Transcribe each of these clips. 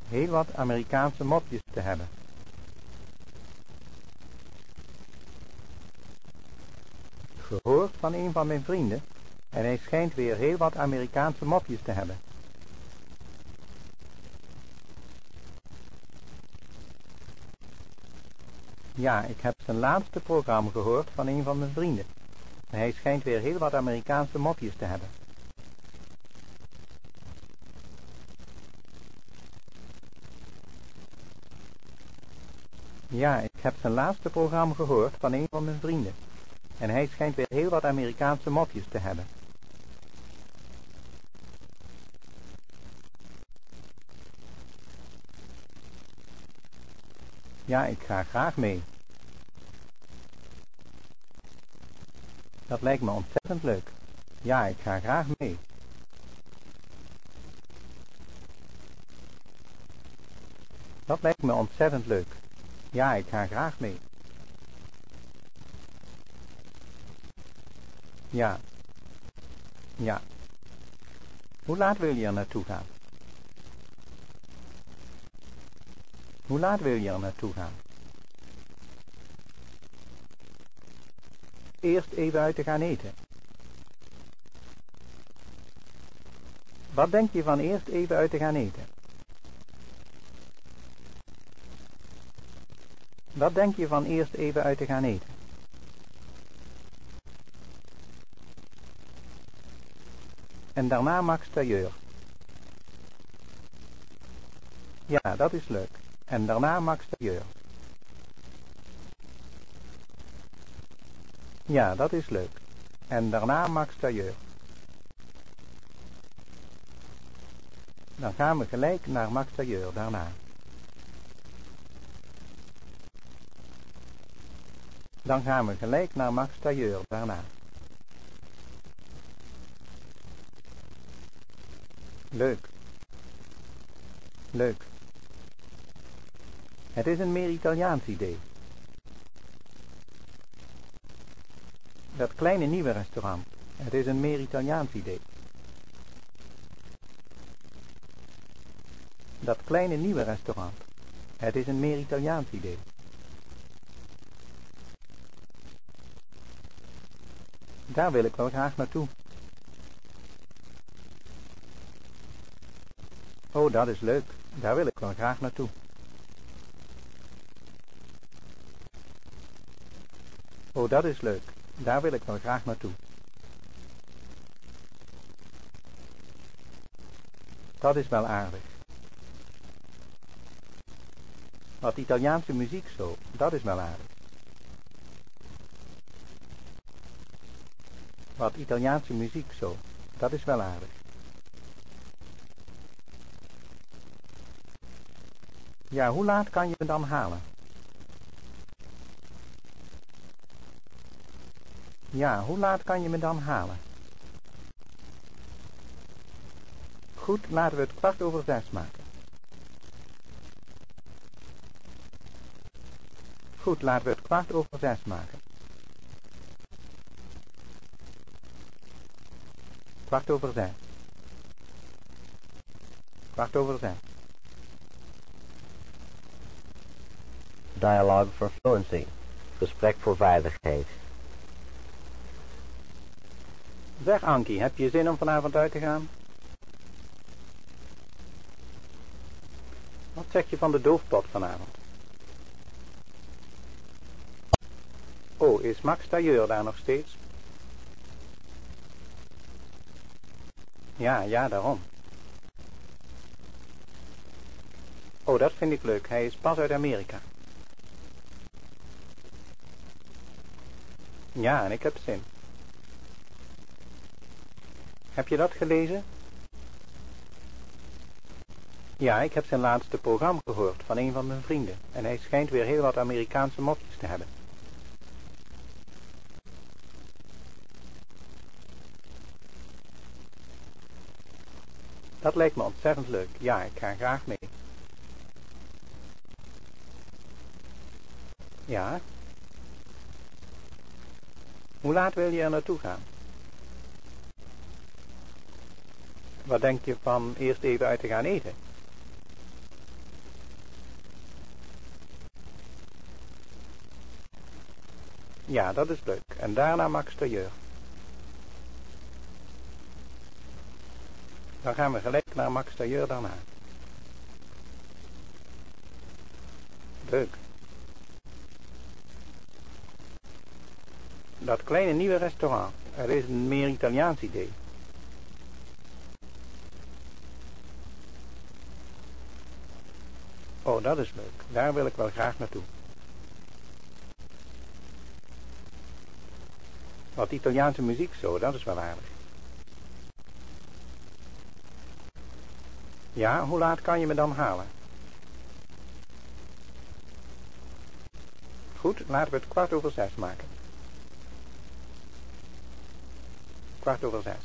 heel wat Amerikaanse mopjes te hebben. Gehoord van een van mijn vrienden en hij schijnt weer heel wat Amerikaanse mopjes te hebben. Ja, ik heb zijn laatste programma gehoord van een van mijn vrienden. En hij schijnt weer heel wat Amerikaanse mopjes te hebben. Ja, ik heb zijn laatste programma gehoord van een van mijn vrienden. En hij schijnt weer heel wat Amerikaanse mopjes te hebben. Ja, ik ga graag mee. Dat lijkt me ontzettend leuk. Ja, ik ga graag mee. Dat lijkt me ontzettend leuk. Ja, ik ga graag mee. Ja. Ja. Hoe laat wil je er naartoe gaan? Hoe laat wil je er naartoe gaan? Eerst even uit te gaan eten. Wat denk je van eerst even uit te gaan eten? Wat denk je van eerst even uit te gaan eten? En daarna Max Tailleur. Ja, dat is leuk. En daarna Max Tailleur. Ja, dat is leuk. En daarna Max Tailleur. Dan gaan we gelijk naar Max Tailleur daarna. Dan gaan we gelijk naar Max Tailleur daarna. Leuk. Leuk. Het is een meer Italiaans idee. Dat kleine nieuwe restaurant. Het is een meer Italiaans idee. Dat kleine nieuwe restaurant. Het is een meer Italiaans idee. Daar wil ik wel graag naartoe. Oh, dat is leuk. Daar wil ik wel graag naartoe. Oh, dat is leuk. Daar wil ik wel graag naartoe. Dat is wel aardig. Wat Italiaanse muziek zo, dat is wel aardig. Wat Italiaanse muziek zo, dat is wel aardig. Ja, hoe laat kan je me dan halen? Ja, hoe laat kan je me dan halen? Goed, laten we het 6:15 maken. Goed, laten we het 6:15 maken. 6:15. 6:15. Dialogue for fluency. Gesprek voor vaardigheid. Zeg Ankie, heb je zin om vanavond uit te gaan? Wat zeg je van de doofpot vanavond? Oh, is Max Tailleur daar nog steeds? Ja, daarom. Oh, dat vind ik leuk. Hij is pas uit Amerika. Ja, en ik heb zin. Heb je dat gelezen? Ja, ik heb zijn laatste programma gehoord van een van mijn vrienden. En hij schijnt weer heel wat Amerikaanse mopjes te hebben. Dat lijkt me ontzettend leuk. Ja, ik ga graag mee. Ja? Hoe laat wil je er naartoe gaan? Wat denk je van eerst even uit te gaan eten? Ja, dat is leuk. En daarna Max Tailleur. Dan gaan we gelijk naar Max Tailleur daarna. Leuk. Dat kleine nieuwe restaurant. Er is een meer Italiaans idee. Oh, dat is leuk. Daar wil ik wel graag naartoe. Wat Italiaanse muziek zo, dat is wel aardig. Ja, hoe laat kan je me dan halen? Goed, laten we het 6:15 maken. 6:15.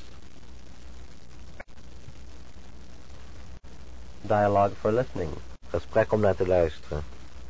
Dialogue for listening. Gesprek om naar te luisteren.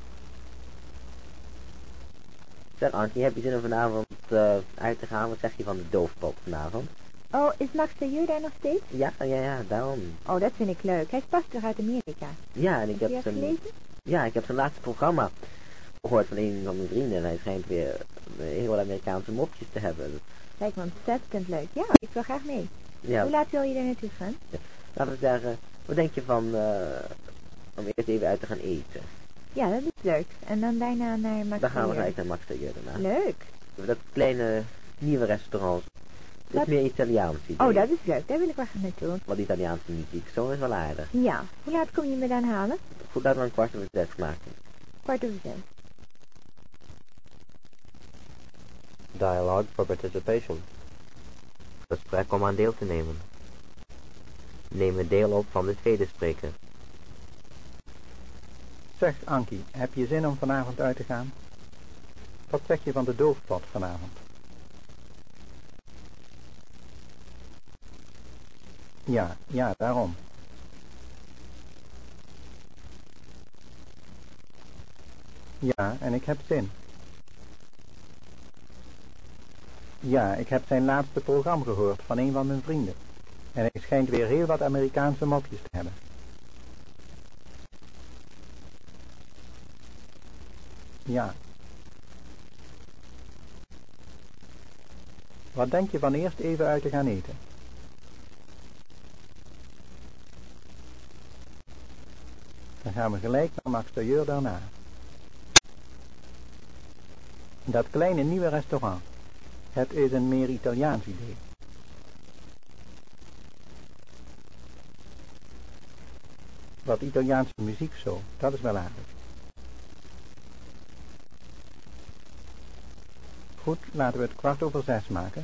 Zeg Ankie, heb je zin om vanavond uit te gaan? Wat zeg je van de doofpop vanavond? Oh, is Max Tailleur daar nog steeds? Ja, daarom. Oh, dat vind ik leuk. Hij is pas terug uit Amerika. Ja, en ik heb Heb je dat gelezen? Ja, ik heb zijn laatste programma gehoord van een van mijn vrienden. En hij schijnt weer heel wat Amerikaanse mopjes te hebben. Lijkt me ontzettend leuk. Ja, ik wil graag mee. Ja. Hoe laat wil je daar naartoe gaan? Ja. Laten we zeggen, wat denk je van om eerst even uit te gaan eten? Ja, dat is leuk. En dan daarna naar Max Dan gaan we Tailleur. gelijk naar Max Tailleur daarna. Leuk. Dat kleine nieuwe restaurant. Dat is meer Italiaans idee. Oh, dat is leuk. Daar wil ik wel gaan naartoe. Wat Italiaanse muziek, zo is wel aardig. Ja. Hoe laat kom je me dan halen? Goed, laten we een 6:15 maken. 6:15. Dialogue for participation. Gesprek om aan deel te nemen. Neem het deel op van de tweede spreker. Zeg, Ankie, heb je zin om vanavond uit te gaan? Wat zeg je van de doofpot vanavond? Ja, daarom. Ja, en ik heb zin. Ja, ik heb zijn laatste programma gehoord van een van mijn vrienden. En hij schijnt weer heel wat Amerikaanse mopjes te hebben. Ja. Wat denk je van eerst even uit te gaan eten? Dan gaan we gelijk naar Max Tailleur daarna. Dat kleine nieuwe restaurant. Het is een meer Italiaans idee. Wat Italiaanse muziek zo, dat is wel aardig. Goed, laten we het 6:15 maken.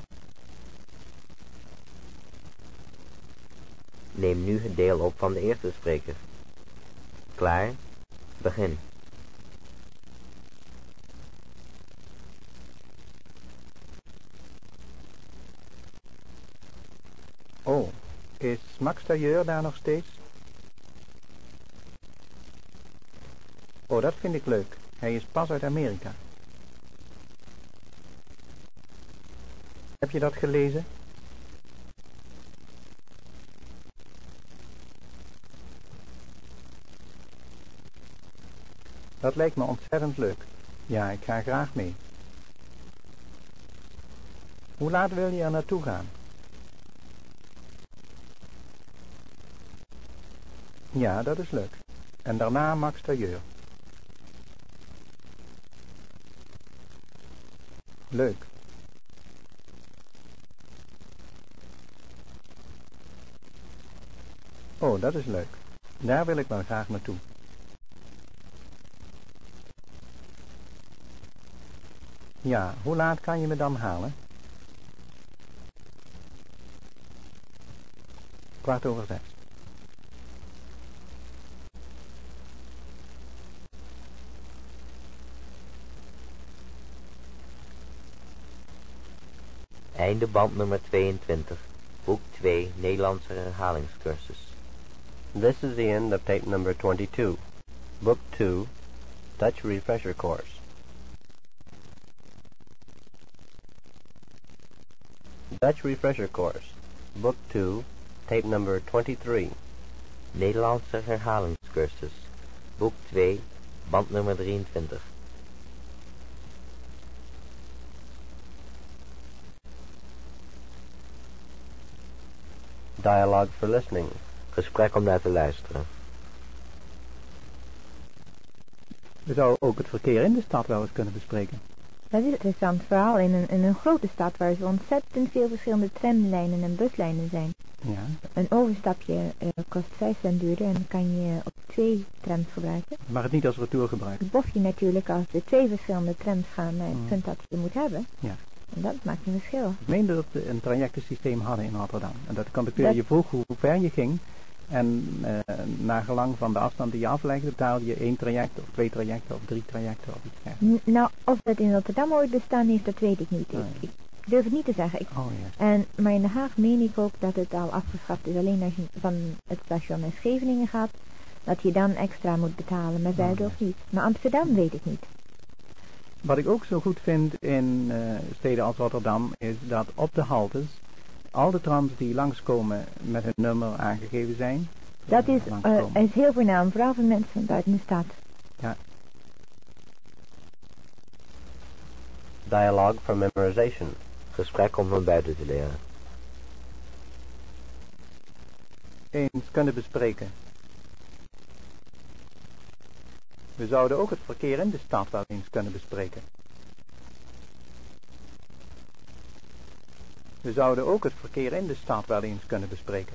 Neem nu het deel op van de eerste spreker. Klaar? Begin. Oh, is Max Tailleur daar nog steeds? Oh, dat vind ik leuk. Hij is pas uit Amerika. Heb je dat gelezen? Dat lijkt me ontzettend leuk. Ja, ik ga graag mee. Hoe laat wil je er naartoe gaan? Ja, dat is leuk. En daarna Max Tailleur. Leuk. Oh, dat is leuk. Daar wil ik wel graag naartoe. Ja, hoe laat kan je me dan halen? 6:15. Einde band nummer 22. Boek 2, Nederlandse herhalingscursus. This is the end of tape number 22, Book 2, Dutch Refresher Course. Dutch Refresher Course, Book 2, tape number 23. Nederlandse herhalingscursus. Boek 2, band nummer 23. Dialogue for listening. Gesprek om naar te luisteren. We zouden ook het verkeer in de stad wel eens kunnen bespreken. Dat is interessant, vooral in een grote stad waar zo ontzettend veel verschillende tramlijnen en buslijnen zijn. Ja. Een overstapje kost 5 cent duurder en dan kan je op 2 trams gebruiken. Je mag het niet als retour gebruiken. Bof je natuurlijk als er 2 verschillende trams gaan naar het punt dat je moet hebben. Ja. En dat maakt een verschil. Ik meende dat we een trajectensysteem hadden in Rotterdam. En dat de conducteur je vroeg hoe ver je ging. En naar gelang van de afstand die je aflegde, betaalde je 1 traject of 2 trajecten of 3 trajecten of iets dergelijks. Nou, of dat in Rotterdam ooit bestaan heeft, dat weet ik niet. Ik durf het niet te zeggen. Maar in Den Haag meen ik ook dat het al afgeschaft is. Alleen als je van het station naar Scheveningen gaat, dat je dan extra moet betalen. Maar Zuidorf niet. Maar Amsterdam weet ik niet. Wat ik ook zo goed vind in steden als Rotterdam is dat op de haltes al de trams die langskomen met hun nummer aangegeven zijn. Dat is heel voornaam, vooral voor mensen van buiten de stad. Ja. Dialogue for memorization. Gesprek om van buiten te leren. Eens kunnen bespreken. We zouden ook het verkeer in de stad wel eens kunnen bespreken. We zouden ook het verkeer in de stad wel eens kunnen bespreken.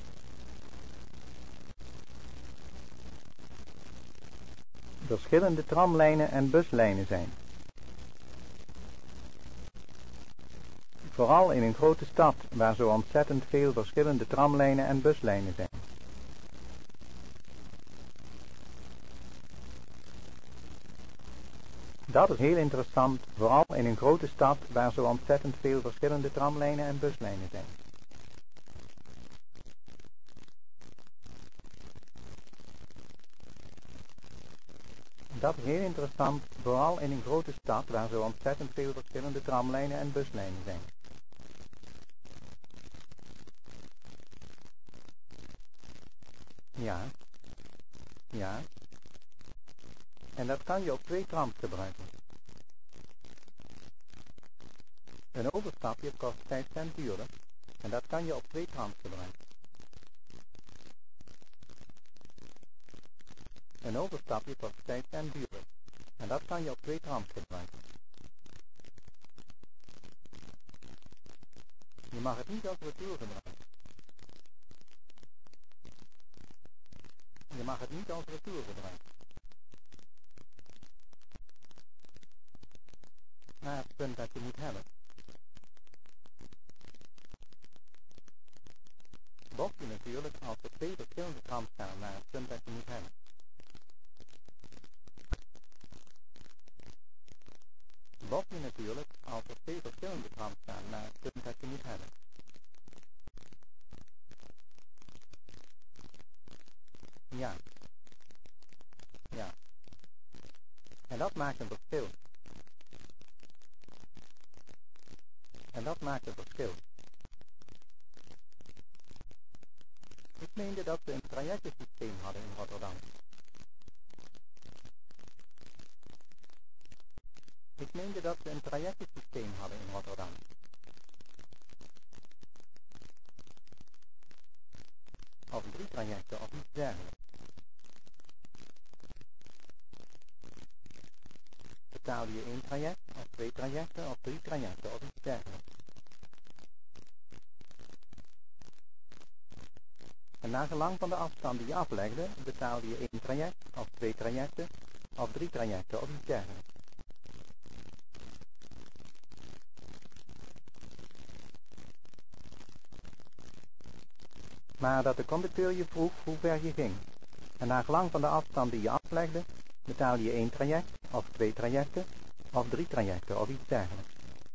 Verschillende tramlijnen en buslijnen zijn. Vooral in een grote stad waar zo ontzettend veel verschillende tramlijnen en buslijnen zijn. Dat is heel interessant, vooral in een grote stad waar zo ontzettend veel verschillende tramlijnen en buslijnen zijn. Dat is heel interessant, vooral in een grote stad waar zo ontzettend veel verschillende tramlijnen en buslijnen zijn. Ja. Ja. En dat kan je op 2 trams gebruiken. Een overstapje kost 5 cent duurder. En dat kan je op 2 trams gebruiken. Een overstapje kost 5 cent duurder. En dat kan je op 2 trams gebruiken. Je mag het niet als retour gebruiken. Je mag het niet als retour gebruiken. Naar het punt dat je moet hebben. Bof je natuurlijk als er 2 verschillende trams gaan naar het punt dat je moet hebben. Bof je natuurlijk als er 2 verschillende trams gaan naar het punt dat je moet hebben. Ja. Ja. En dat maakt een verschil. En dat maakt een verschil. Ik meende dat we een trajectensysteem hadden in Rotterdam. Ik meende dat we een trajectensysteem hadden in Rotterdam. Of 3 trajecten of iets dergelijks. Betaal je 1 traject, of 2 trajecten, of 3 trajecten, of iets dergelijks. En naar gelang van de afstand die je aflegde, betaalde je 1 traject, of 2 trajecten, of 3 trajecten, of iets dergelijks. Maar dat de conducteur je vroeg hoe ver je ging. En naar gelang van de afstand die je aflegde, betaalde je 1 traject, of 2 trajecten, of 3 trajecten, of iets dergelijks.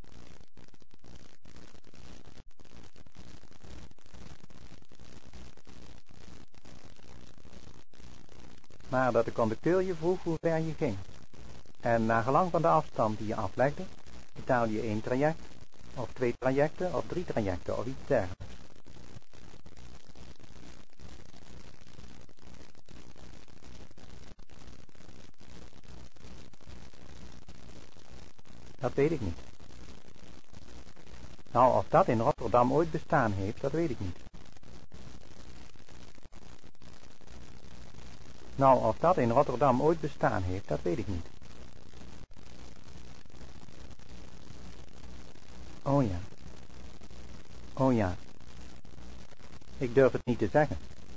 Maar dat de conducteur je vroeg hoe ver je ging. En naar gelang van de afstand die je aflegde, betaalde je 1 traject, of 2 trajecten, of 3 trajecten, of iets dergelijks. Dat weet ik niet. Nou, of dat in Rotterdam ooit bestaan heeft, dat weet ik niet. Nou, of dat in Rotterdam ooit bestaan heeft, dat weet ik niet. Oh ja. Oh ja. Ik durf het niet te zeggen.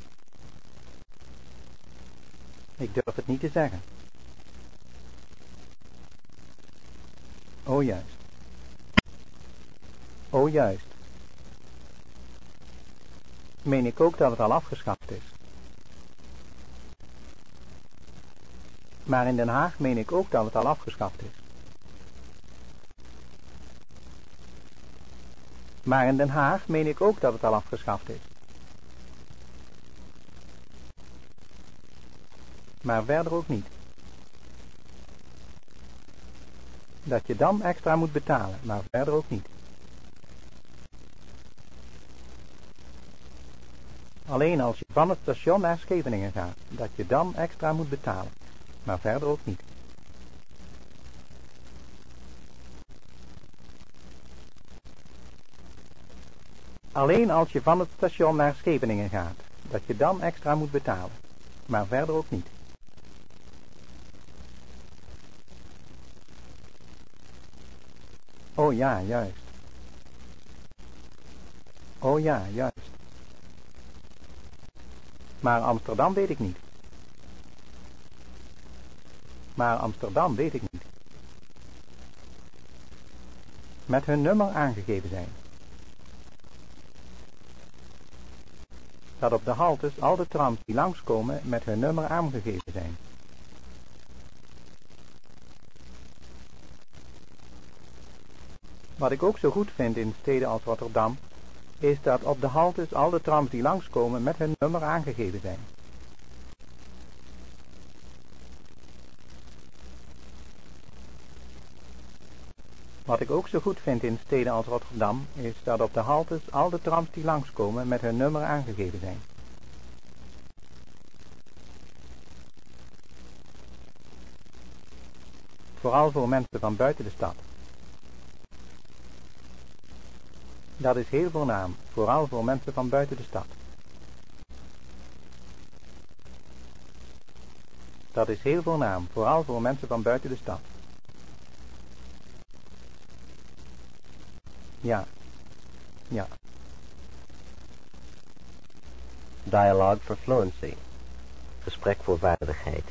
Ik durf het niet te zeggen. Oh juist. Oh juist. Meen ik ook dat het al afgeschaft is. Maar in Den Haag meen ik ook dat het al afgeschaft is. Maar in Den Haag meen ik ook dat het al afgeschaft is. Maar verder ook niet. Dat je dan extra moet betalen, maar verder ook niet. Alleen als je van het station naar Scheveningen gaat, dat je dan extra moet betalen, maar verder ook niet. Alleen als je van het station naar Scheveningen gaat, dat je dan extra moet betalen, maar verder ook niet. Oh ja, juist. Oh ja, juist. Maar Amsterdam weet ik niet. Maar Amsterdam weet ik niet. Met hun nummer aangegeven zijn. Dat op de haltes al de trams die langskomen met hun nummer aangegeven zijn. Wat ik ook zo goed vind in steden als Rotterdam, is dat op de haltes al de trams die langskomen met hun nummer aangegeven zijn. Wat ik ook zo goed vind in steden als Rotterdam, is dat op de haltes al de trams die langskomen met hun nummer aangegeven zijn. Vooral voor mensen van buiten de stad. Dat is heel voornaam, vooral voor mensen van buiten de stad. Dat is heel voornaam, vooral voor mensen van buiten de stad. Ja. Ja. Dialogue for fluency. Gesprek voor vaardigheid.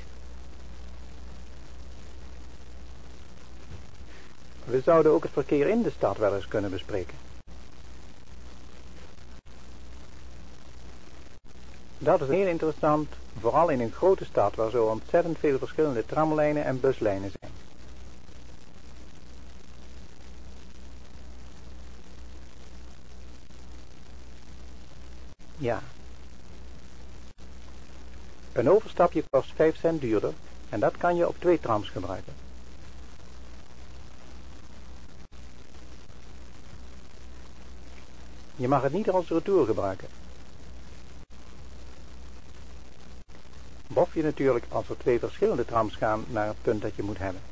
We zouden ook het verkeer in de stad wel eens kunnen bespreken. Dat is heel interessant, vooral in een grote stad waar zo ontzettend veel verschillende tramlijnen en buslijnen zijn. Ja. Een overstapje kost 5 cent duurder en dat kan je op 2 trams gebruiken. Je mag het niet als retour gebruiken. Bof je natuurlijk als er 2 verschillende trams gaan naar het punt dat je moet hebben.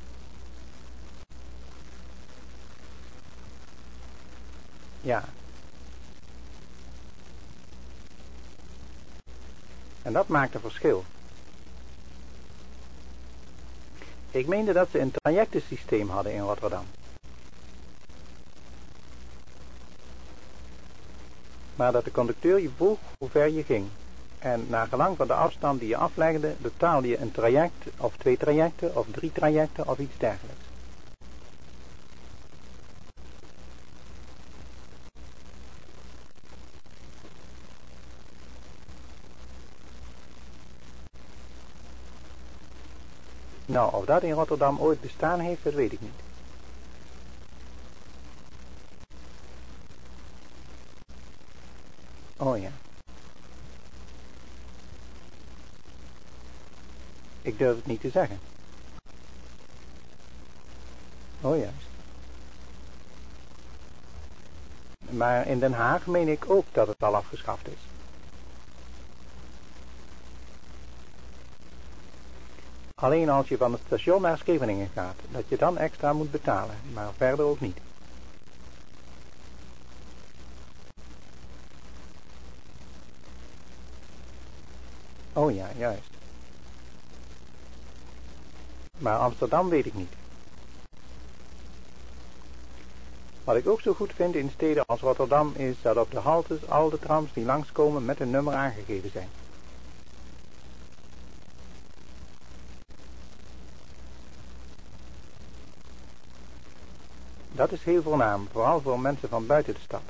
Ja. En dat maakt een verschil. Ik meende dat ze een trajectensysteem hadden in Rotterdam. Maar dat de conducteur je vroeg hoe ver je ging. En naar gelang van de afstand die je aflegde, betaalde je een traject, of 2 trajecten, of 3 trajecten, of iets dergelijks. Nou, of dat in Rotterdam ooit bestaan heeft, dat weet ik niet. Oh ja. Ik durf het niet te zeggen. Oh juist. Maar in Den Haag meen ik ook dat het al afgeschaft is. Alleen als je van het station naar Scheveningen gaat, dat je dan extra moet betalen, maar verder ook niet. Oh ja, juist. Maar Amsterdam weet ik niet. Wat ik ook zo goed vind in steden als Rotterdam is dat op de haltes al de trams die langskomen met een nummer aangegeven zijn. Dat is heel voornaam, vooral voor mensen van buiten de stad.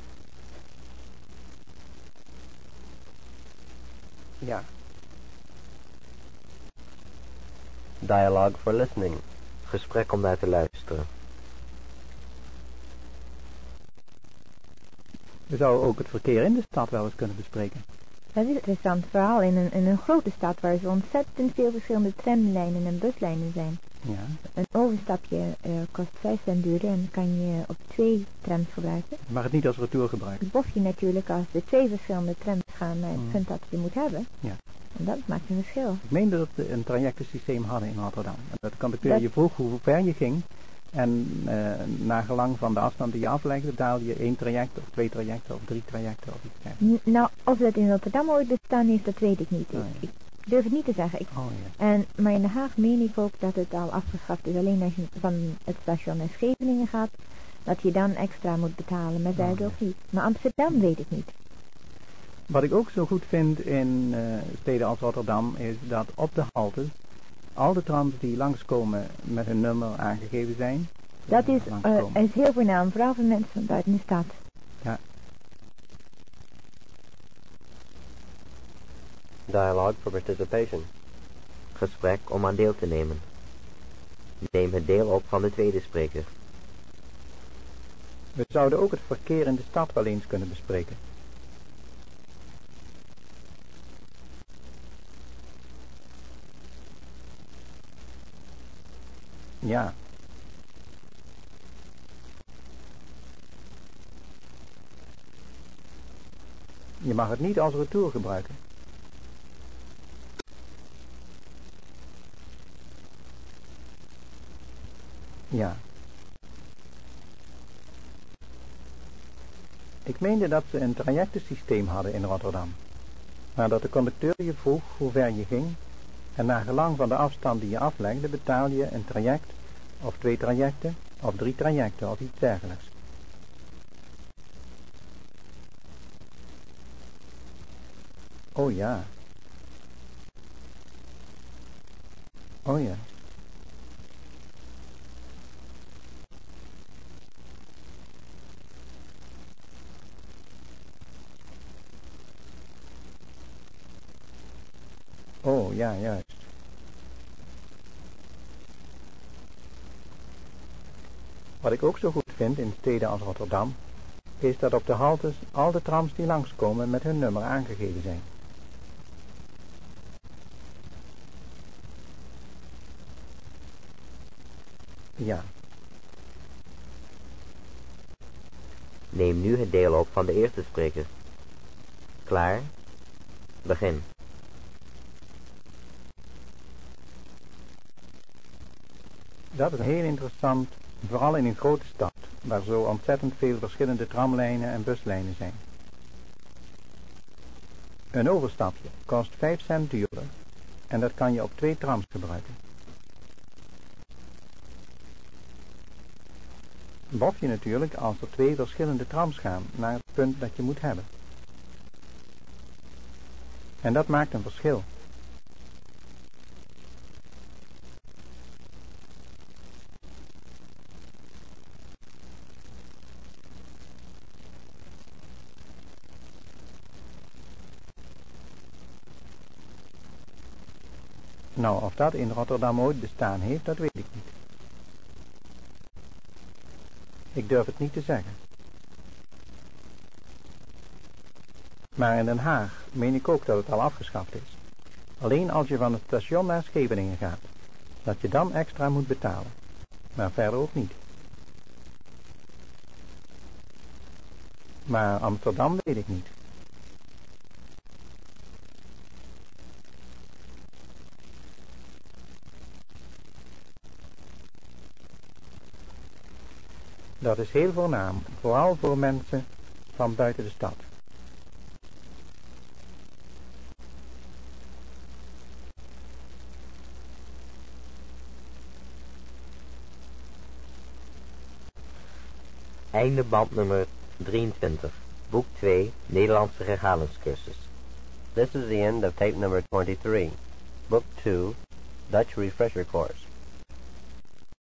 Ja. Dialogue for listening. Gesprek om naar te luisteren. We zouden ook het verkeer in de stad wel eens kunnen bespreken. Dat is interessant, vooral in een grote stad waar zo ontzettend veel verschillende tramlijnen en buslijnen zijn. Ja. Een overstapje kost 5 cent duurder en kan je op 2 trams gebruiken. Je mag het niet als retour gebruiken. Dat bof je natuurlijk als de 2 verschillende trams gaan naar het punt dat je moet hebben. Ja. En dat maakt een verschil. Ik meende dat we een trajectensysteem hadden in Rotterdam. En dat de conducteur je vroeg hoe ver je ging. En naar gelang van de afstand die je aflegde, betaalde je 1 traject of 2 trajecten of 3 trajecten of iets dergelijks. Nou, of dat in Rotterdam ooit bestaan heeft, dat weet ik niet. Ik durf het niet te zeggen. Maar in Den Haag meen ik ook dat het al afgeschaft is. Alleen als je van het station naar Scheveningen gaat, dat je dan extra moet betalen. Maar daardoor niet. Maar Amsterdam weet ik niet. Wat ik ook zo goed vind in steden als Rotterdam is dat op de haltes al de trams die langskomen met een nummer aangegeven zijn. Dat is heel voornaam, vooral voor mensen van buiten de stad. Ja. Dialogue for participation. Gesprek om aan deel te nemen. Neem het deel op van de tweede spreker. We zouden ook het verkeer in de stad wel eens kunnen bespreken. Ja. Je mag het niet als retour gebruiken. Ja. Ik meende dat ze een trajectensysteem hadden in Rotterdam. Maar dat de conducteur je vroeg hoe ver je ging. En naar gelang van de afstand die je aflegde, betaal je een traject, of 2 trajecten, of 3 trajecten, of iets dergelijks. Oh ja. Oh ja. Oh ja, juist. Wat ik ook zo goed vind in steden als Rotterdam, is dat op de haltes al de trams die langskomen met hun nummer aangegeven zijn. Ja. Neem nu het deel op van de eerste spreker. Klaar? Begin. Dat is heel interessant, vooral in een grote stad, waar zo ontzettend veel verschillende tramlijnen en buslijnen zijn. Een overstapje kost 5 cent duurder en dat kan je op 2 trams gebruiken. Bof je natuurlijk als er 2 verschillende trams gaan naar het punt dat je moet hebben. En dat maakt een verschil. Nou, of dat in Rotterdam ooit bestaan heeft, dat weet ik niet. Ik durf het niet te zeggen. Maar in Den Haag meen ik ook dat het al afgeschaft is. Alleen als je van het station naar Scheveningen gaat, dat je dan extra moet betalen. Maar verder ook niet. Maar Amsterdam weet ik niet. Dat is heel voornaam, vooral voor mensen van buiten de stad. Einde band nummer 23. Boek 2, Nederlandse verhalingscursus. This is the end of tape number 23. Book 2, Dutch Refresher Course.